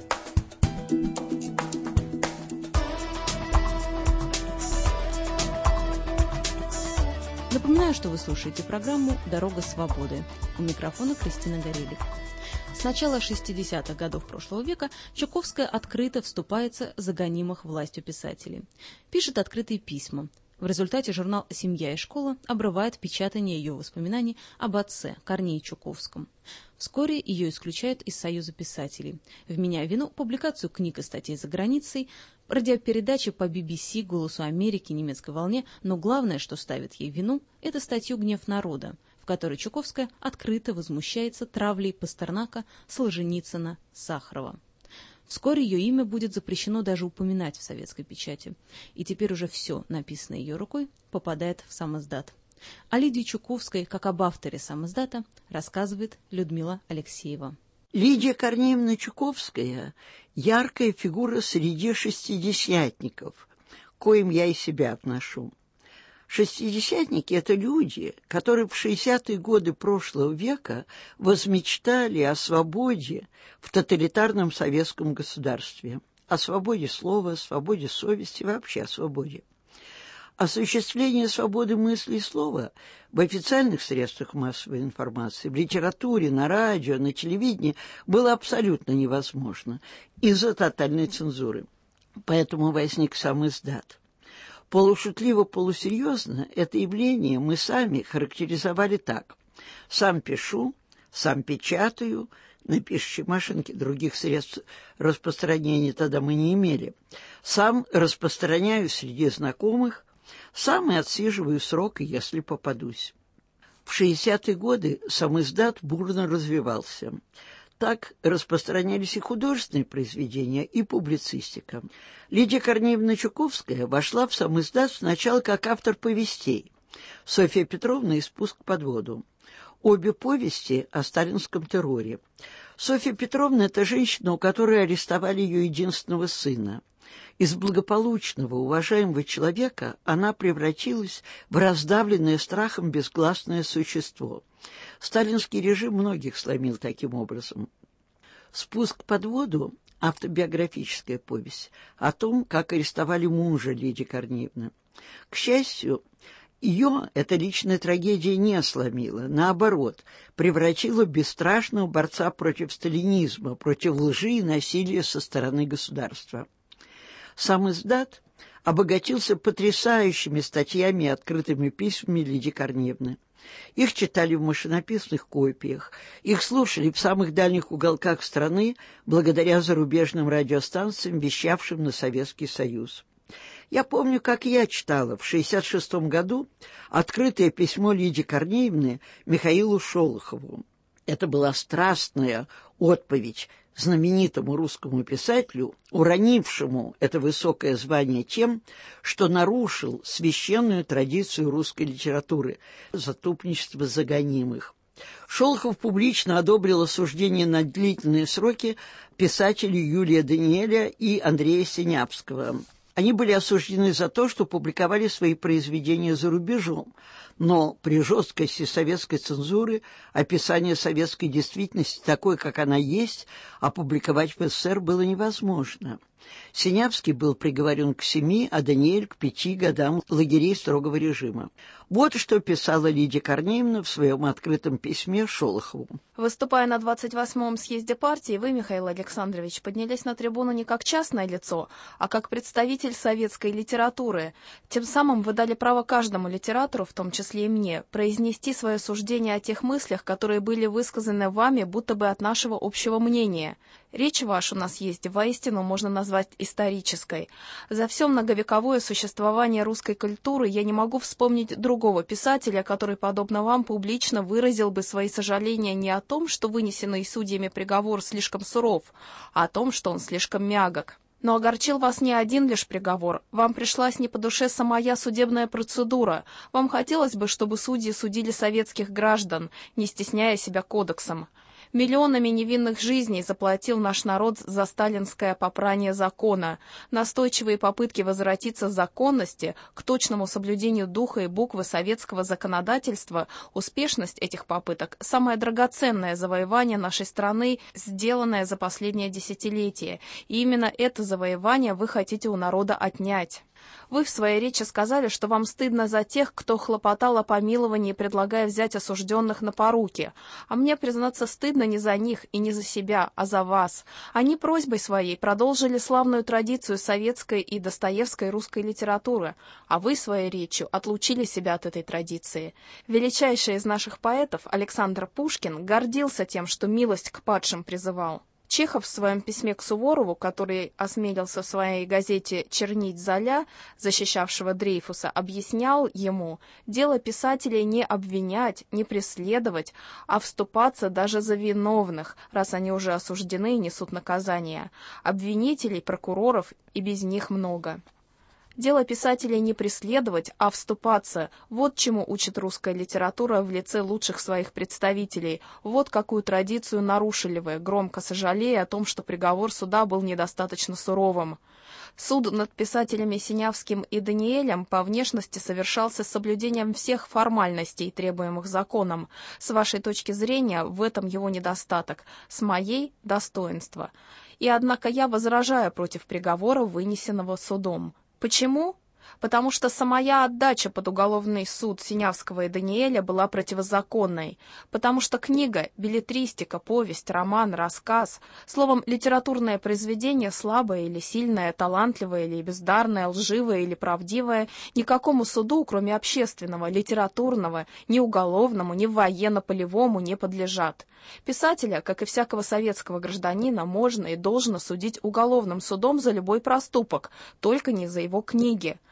Напоминаю, что вы слушаете программу «Дорога свободы». У микрофона Кристина Горелик. С начала 60-х годов прошлого века Чуковская открыто вступается за гонимых властью писателей. Пишет открытые письма. В результате журнал «Семья и школа» обрывает печатание ее воспоминаний об отце Корнее Чуковском. Вскоре ее исключают из Союза писателей, вменяя вину публикацию книг и статей за границей, радиопередачи по BBC, «Голосу Америки», «Немецкой волне», но главное, что ставит ей вину, это статью «Гнев народа», в которой Чуковская открыто возмущается травлей Пастернака, Солженицына, Сахарова. Вскоре ее имя будет запрещено даже упоминать в советской печати. И теперь уже все, написанное ее рукой, попадает в самиздат. О Лидии Чуковской, как об авторе самиздата, рассказывает Людмила Алексеева. Лидия Корнеевна Чуковская – яркая фигура среди шестидесятников, к коим я и себя отношу. Шестидесятники – это люди, которые в 60-е годы прошлого века возмечтали о свободе в тоталитарном советском государстве, о свободе слова, о свободе совести, вообще о свободе. Осуществление свободы мысли и слова в официальных средствах массовой информации, в литературе, на радио, на телевидении было абсолютно невозможно из-за тотальной цензуры. Поэтому возник самиздат. Полушутливо-полусерьезно это явление мы сами характеризовали так. Сам пишу, сам печатаю, на пишущей машинке других средств распространения тогда мы не имели. Сам распространяю среди знакомых, сам и отсиживаю срок, если попадусь. В 60-е годы самиздат бурно развивался. Так распространялись и художественные произведения, и публицистика. Лидия Корнеевна Чуковская вошла в самиздат сначала как автор повестей. Софья Петровна и «Спуск под воду». Обе повести о сталинском терроре. Софья Петровна – это женщина, у которой арестовали ее единственного сына. Из благополучного, уважаемого человека она превратилась в раздавленное страхом безгласное существо. Сталинский режим многих сломил таким образом. «Спуск под воду» – автобиографическая повесть о том, как арестовали мужа Лидии Корнеевны. К счастью, ее эта личная трагедия не сломила, наоборот, превратила в бесстрашного борца против сталинизма, против лжи и насилия со стороны государства. Самиздат обогатился потрясающими статьями и открытыми письмами Лидии Корнеевны. Их читали в машинописных копиях, их слушали в самых дальних уголках страны благодаря зарубежным радиостанциям, вещавшим на Советский Союз. Я помню, как я читала в 1966 году открытое письмо Лидии Корнеевны Михаилу Шолохову. Это была страстная отповедь знаменитому русскому писателю, уронившему это высокое звание тем, что нарушил священную традицию русской литературы – заступничество за гонимых. Шолохов публично одобрил осуждение на длительные сроки писателей Юлия Даниэля и Андрея Синявского. Они были осуждены за то, что публиковали свои произведения за рубежом, но при жесткости советской цензуры описание советской действительности такой, как она есть, опубликовать в СССР было невозможно. Синявский был приговорен к 7, а Даниэль к 5 годам лагерей строгого режима. Вот что писала Лидия Корнеевна в своем открытом письме Шолохову. Выступая на 28-м съезде партии, вы, Михаил Александрович, поднялись на трибуну не как частное лицо, а как представитель советской литературы. Тем самым вы дали право каждому литератору, в том числе и мне, произнести свое суждение о тех мыслях, которые были высказаны вами, будто бы от нашего общего мнения. Речь ваша на съезде воистину можно назвать исторической. За все многовековое существование русской культуры я не могу вспомнить другого писателя, который, подобно вам, публично выразил бы свои сожаления не о том, что вынесенный судьями приговор слишком суров, а о том, что он слишком мягок. Но огорчил вас не один лишь приговор. Вам пришлась не по душе самая судебная процедура. Вам хотелось бы, чтобы судьи судили советских граждан, не стесняя себя кодексом. Миллионами невинных жизней заплатил наш народ за сталинское попрание закона. Настойчивые попытки возвратиться к законности, к точному соблюдению духа и буквы советского законодательства, успешность этих попыток – самое драгоценное завоевание нашей страны, сделанное за последнее десятилетие. И именно это завоевание вы хотите у народа отнять. Вы в своей речи сказали, что вам стыдно за тех, кто хлопотал о помиловании, предлагая взять осужденных на поруки. А мне, признаться, стыдно не за них и не за себя, а за вас. Они просьбой своей продолжили славную традицию советской и достоевской русской литературы, а вы своей речью отлучили себя от этой традиции. Величайший из наших поэтов, Александр Пушкин, гордился тем, что милость к падшим призывал. Чехов в своем письме к Суворову, который осмелился в своей газете чернить Золя, защищавшего Дрейфуса, объяснял ему: дело писателей не обвинять, не преследовать, а вступаться даже за виновных, раз они уже осуждены и несут наказание. Обвинителей, прокуроров и без них много. Дело писателей не преследовать, а вступаться. Вот чему учит русская литература в лице лучших своих представителей. Вот какую традицию нарушили вы, громко сожалея о том, что приговор суда был недостаточно суровым. Суд над писателями Синявским и Даниэлем по внешности совершался с соблюдением всех формальностей, требуемых законом. С вашей точки зрения, в этом его недостаток, с моей – достоинство. И однако я возражаю против приговора, вынесенного судом. Почему? Потому что самая отдача под уголовный суд Синявского и Даниэля была противозаконной. Потому что книга, беллетристика, повесть, роман, рассказ, словом, литературное произведение, слабое или сильное, талантливое или бездарное, лживое или правдивое, никакому суду, кроме общественного, литературного, ни уголовному, ни военно-полевому не подлежат. Писателя, как и всякого советского гражданина, можно и должно судить уголовным судом за любой проступок, только не за его книги.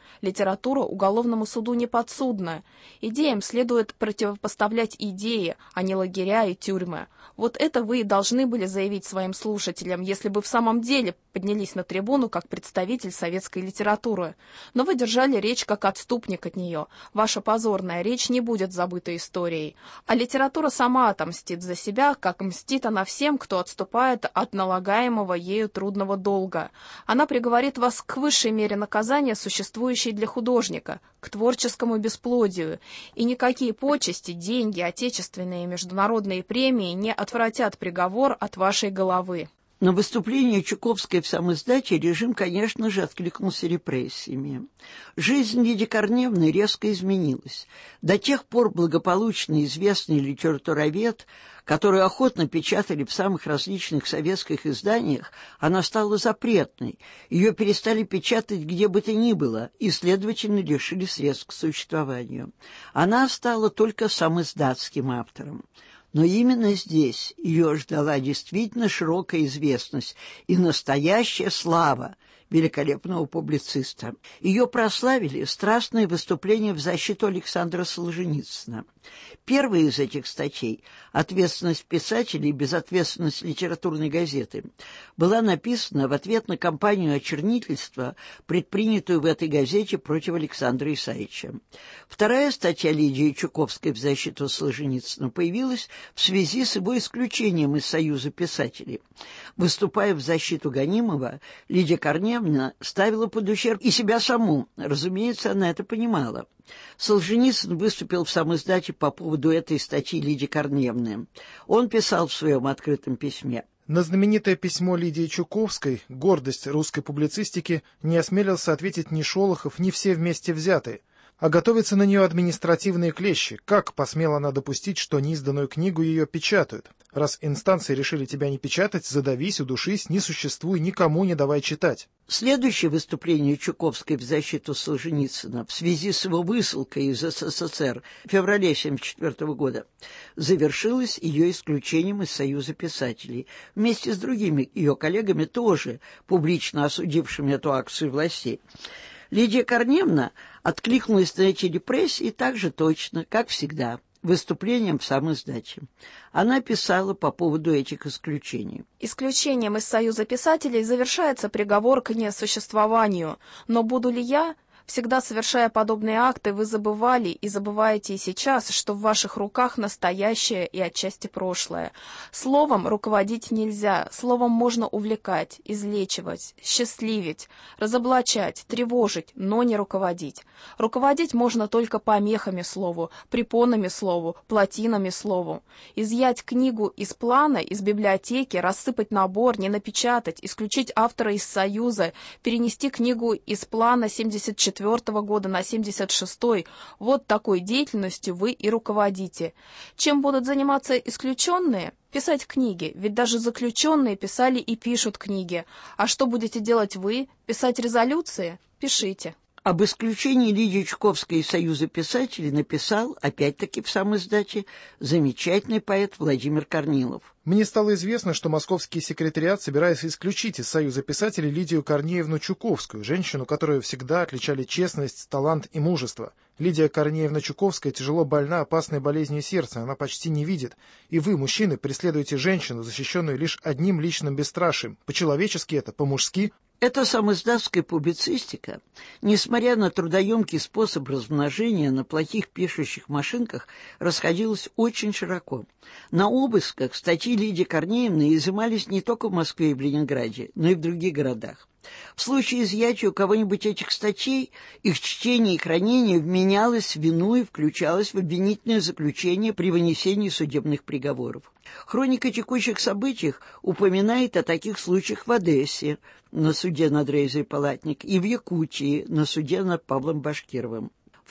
Литература уголовному суду не подсудна. Идеям следует противопоставлять идеи, а не лагеря и тюрьмы. Вот это вы и должны были заявить своим слушателям, если бы в самом деле поднялись на трибуну как представитель советской литературы. Но вы держали речь как отступник от нее. Ваша позорная речь не будет забыта историей. А литература сама отомстит за себя, как мстит она всем, кто отступает от налагаемого ею трудного долга. Она приговорит вас к высшей мере наказания, существующей для художника, к творческому бесплодию. И никакие почести, деньги, отечественные и международные премии не отвратят приговор от вашей головы. На выступление Чуковской в самоиздате режим, конечно же, откликнулся репрессиями. Жизнь Лидии Корнеевны резко изменилась. До тех пор благополучный известный литературовед, которую охотно печатали в самых различных советских изданиях, она стала запретной. Ее перестали печатать где бы то ни было и, следовательно, лишили средств к существованию. Она стала только самоиздатским автором. Но именно здесь ее ждала действительно широкая известность и настоящая слава великолепного публициста. Ее прославили страстные выступления в защиту Александра Солженицына. Первая из этих статей «Ответственность писателей и безответственность литературной газеты» была написана в ответ на кампанию очернительства, предпринятую в этой газете против Александра Исаевича. Вторая статья Лидии Чуковской в защиту Солженицына появилась в связи с его исключением из Союза писателей. Выступая в защиту гонимого, Лидия Корнеевна ставила под ущерб и себя саму. Разумеется, она это понимала. Солженицын выступил в самоиздате по поводу этой статьи Лидии Корнеевны. Он писал в своем открытом письме: На знаменитое письмо Лидии Чуковской, гордость русской публицистики, не осмелился ответить ни Шолохов, ни все вместе взятые. А готовятся на нее административные клещи. Как посмела она допустить, что неизданную книгу ее печатают? Раз инстанции решили тебя не печатать, задавись, удушись, не существуй, никому не давай читать. Следующее выступление Чуковской в защиту Солженицына в связи с его высылкой из СССР в феврале 1974 года завершилось ее исключением из Союза писателей, вместе с другими ее коллегами, тоже публично осудившими эту акцию властей. Лидия Корнеевна откликнулась на эти репрессии так же точно, как всегда, выступлением в самоиздате. Она писала по поводу этих исключений. Исключением из Союза писателей завершается приговор к несуществованию. Но буду ли я? Всегда совершая подобные акты, вы забывали и забываете и сейчас, что в ваших руках настоящее и отчасти прошлое. Словом руководить нельзя, словом можно увлекать, излечивать, счастливить, разоблачать, тревожить, но не руководить. Руководить можно только помехами слову, препонами слову, плотинами слову. Изъять книгу из плана, из библиотеки, рассыпать набор, не напечатать, исключить автора из Союза, перенести книгу из плана 74 года на 76-й, вот такой деятельностью вы и руководите. Чем будут заниматься исключенные? Писать книги, ведь даже заключенные писали и пишут книги. А что будете делать вы? Писать резолюции? Пишите. Об исключении Лидии Чуковской из Союза писателей написал, опять-таки в самоиздате, замечательный поэт Владимир Корнилов. Мне стало известно, что московский секретариат собирается исключить из Союза писателей Лидию Корнеевну Чуковскую, женщину, которую всегда отличали честность, талант и мужество. Лидия Корнеевна Чуковская тяжело больна опасной болезнью сердца, она почти не видит. И вы, мужчины, преследуете женщину, защищенную лишь одним личным бесстрашием. По-человечески это, по-мужски. Эта самоиздатская публицистика, несмотря на трудоемкий способ размножения на плохих пишущих машинках, расходилась очень широко. На обысках статьи Лидии Корнеевны изымались не только в Москве и в Ленинграде, но и в других городах. В случае изъятия у кого-нибудь этих статей, их чтение и хранение вменялось в вину и включалось в обвинительное заключение при вынесении судебных приговоров. Хроника текущих событий упоминает о таких случаях в Одессе, на суде над Рейзой Палатник, и в Якутии, на суде над Павлом Башкировым. В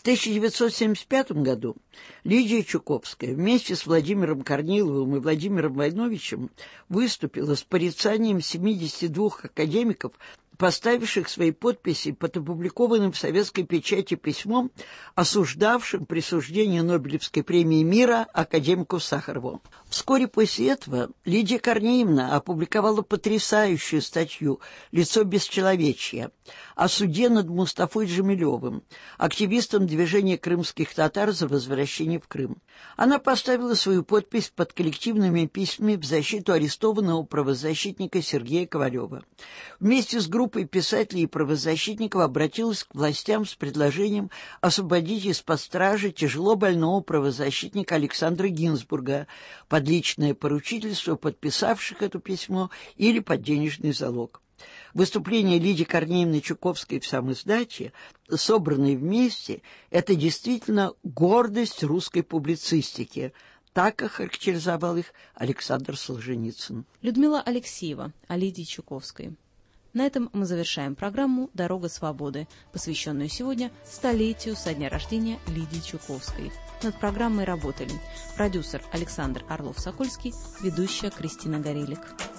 1975 году Лидия Чуковская вместе с Владимиром Корниловым и Владимиром Войновичем выступила с порицанием 72 академиков поставивших свои подписи под опубликованным в советской печати письмом, осуждавшим присуждение Нобелевской премии мира академику Сахарову. Вскоре после этого Лидия Корнеевна опубликовала потрясающую статью «Лицо бесчеловечья» о суде над Мустафой Джемилевым, активистом движения крымских татар за возвращение в Крым. Она поставила свою подпись под коллективными письмами в защиту арестованного правозащитника Сергея Ковалева. Вместе с группой писателей и правозащитников обратилась к властям с предложением освободить из-под стражи тяжело больного правозащитника Александра Гинзбурга под личное поручительство подписавших это письмо или под денежный залог. Выступления Лидии Корнеевны Чуковской в самиздате, собранные вместе, это действительно гордость русской публицистики. Так охарактеризовал их Александр Солженицын. Людмила Алексеева о Лидии Чуковской. На этом мы завершаем программу «Дорога свободы», посвященную сегодня столетию со дня рождения Лидии Чуковской. Над программой работали продюсер Александр Орлов-Сокольский, ведущая Кристина Горелик.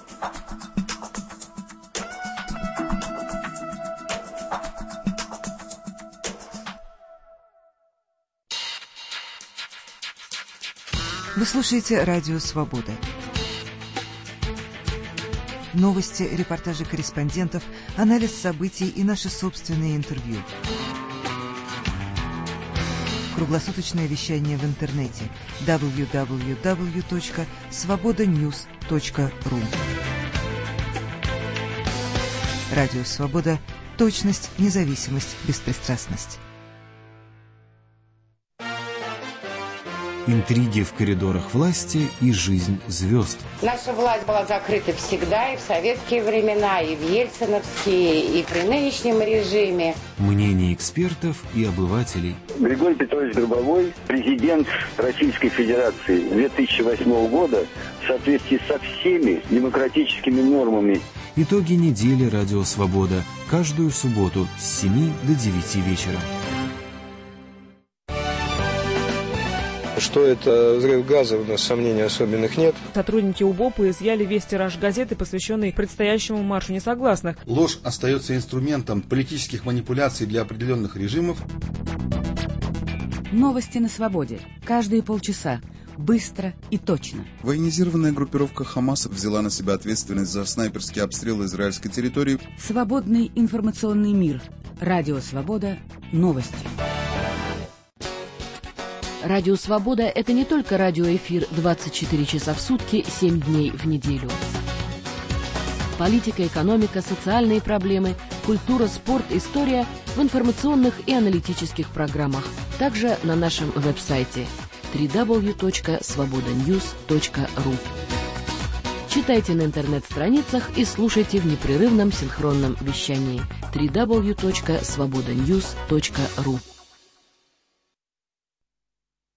Вы слушаете «Радио Свобода». Новости, репортажи корреспондентов, анализ событий и наши собственные интервью. Круглосуточное вещание в интернете www.svobodanews.ru. Радио Свобода. Точность, независимость, беспристрастность. Интриги в коридорах власти и жизнь звезд. Наша власть была закрыта всегда, и в советские времена, и в ельциновские, и при нынешнем режиме. Мнения экспертов и обывателей. Григорий Петрович Гробовой, президент Российской Федерации 2008 года, в соответствии со всеми демократическими нормами. Итоги недели «Радио Свобода» каждую субботу с 7 до 9 вечера. Что это взрыв газа, у нас сомнений особенных нет. Сотрудники УБОПа изъяли весь тираж газеты, посвященный предстоящему маршу несогласных. Ложь остается инструментом политических манипуляций для определенных режимов. Новости на свободе. Каждые полчаса. Быстро и точно. Военизированная группировка «Хамас» взяла на себя ответственность за снайперские обстрелы израильской территории. Свободный информационный мир. Радио Свобода. Новости. Радио Свобода – это не только радиоэфир 24 часа в сутки, 7 дней в неделю. Политика, экономика, социальные проблемы, культура, спорт, история в информационных и аналитических программах. Также на нашем веб-сайте www.svobodanews.ru. Читайте на интернет-страницах и слушайте в непрерывном синхронном вещании www.svobodanews.ru.